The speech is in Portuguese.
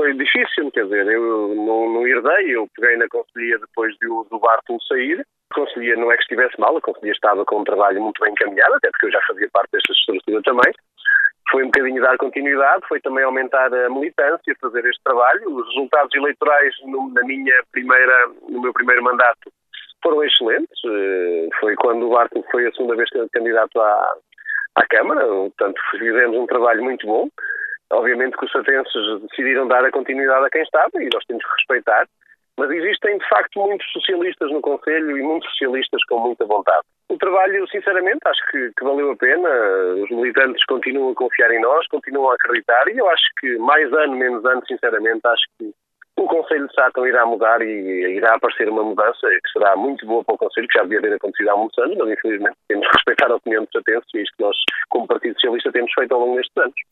foi difícil, quer dizer, eu não herdei, eu peguei na Conselhia depois do Bartolo sair. A Conselhia não é que estivesse mal, a Conselhia estava com um trabalho muito bem encaminhado, até porque eu já fazia parte desta estrutura também. Foi um bocadinho dar continuidade, foi também aumentar a militância, fazer este trabalho. Os resultados eleitorais no meu primeiro mandato foram excelentes. Foi quando o Bartolo foi a segunda vez candidato à Câmara, portanto fizemos um trabalho muito bom. Obviamente que os satenses decidiram dar a continuidade a quem estava e nós temos que respeitar, mas existem de facto muitos socialistas no Conselho e muitos socialistas com muita vontade. O trabalho, sinceramente, acho que valeu a pena, os militantes continuam a confiar em nós, continuam a acreditar e eu acho que mais ano, menos ano, sinceramente, acho que o Conselho de Sátão irá mudar e irá aparecer uma mudança que será muito boa para o Conselho, que já devia ter acontecido há muitos anos, mas infelizmente temos que respeitar a opinião dos satenses e isto que nós, como Partido Socialista, temos feito ao longo destes anos.